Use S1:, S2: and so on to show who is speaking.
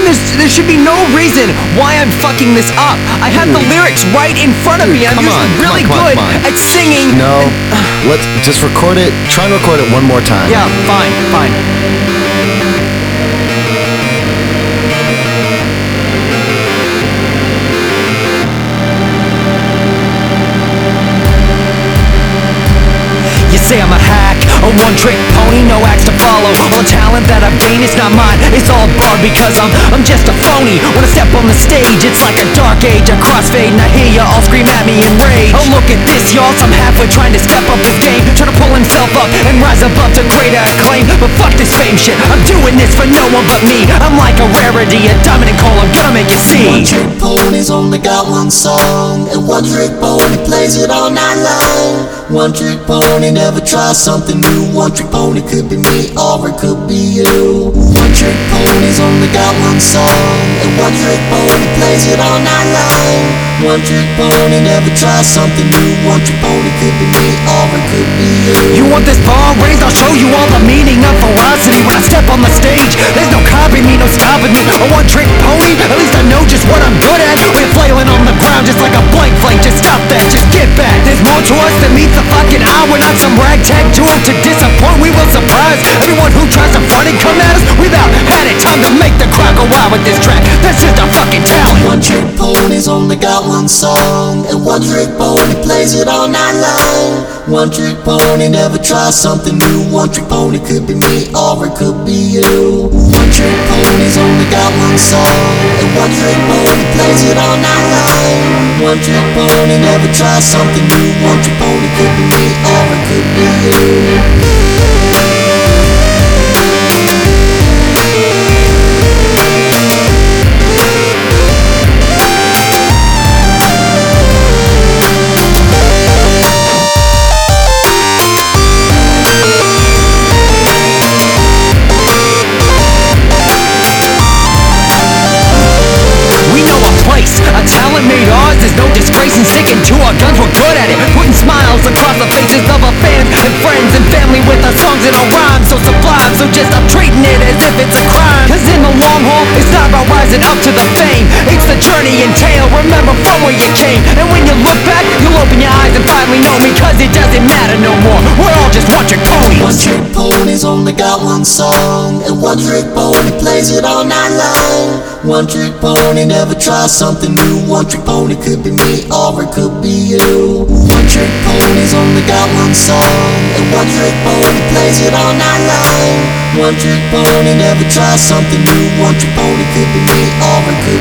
S1: there should be no reason why I'm fucking this up. I have the lyrics right in front of me. I'm usually really good at singing.
S2: No, let's just record it. Try and record it one more time.
S1: Yeah, fine. You say I'm a hack, a one-trick pony, no acts to follow. All the talent that I've gained is not mine, it's all borrowed because I'm just a phony. When I step on the stage, it's like a dark age, a crossfade, and I hear ya all scream at me in rage. Oh, look at this, y'all, some halfway trying to step up his game, trying to pull himself up and rise above to greater acclaim. But fuck this fame shit, I'm doing this for no one but me. I'm like a rarity, a diamond and coal, I'm gonna make you see.
S3: One-trick pony's only got one song, and one-trick pony plays it all night long. One-trick pony never tries something new. One-trick pony could be me or it could be you. One-trick pony's only got one song, and one-trick pony plays it all night long. One-trick pony never tries something new. One-trick pony could be me or it could be you.
S1: You want this bar raised? I'll show you all the meaning of velocity. When I step on the stage, there's no copying me, no stopping me. A one-trick pony, at least I know just what I'm good at. We're flailing on the ground just like a blank flame. Just stop that, just get back. There's more to us than meets the fucking eye. We're not some ragtag duo to disappoint. We will surprise everyone who tries to front and come at us. We've out had it, time to make the crowd go wild with this track. That's just our fucking talent.
S3: One-trick pony's only got one song, and one-trick pony plays it all night long. One-trick pony never tries something new. One-trick pony could be me or it could be you. One-trick pony's only got one song, and one-trick pony plays it all night long. One-trick pony never tries something new. One-trick pony could be me or it could be you.
S1: Talent made ours, there's no disgrace in sticking to our guns, we're good at it. Putting smiles across the faces of our fans and friends and family with our songs and our rhymes so sublime. So just stop treating it as if it's a crime, cause in the long haul, it's not about rising up to the fame. It's the journey entailed, remember from where you came. And when you look back, you'll open your eyes and finally know me, cause it doesn't matter no more. We're all just one-trick ponies.
S3: One-trick pony's only got one song, and one-trick pony plays it all night long. One-trick pony never tries something new. One-trick pony could be me or it could be you. One-trick pony's only got one song, and one-trick pony plays it all night long. One-trick pony never tries something new. One-trick pony could be me or it could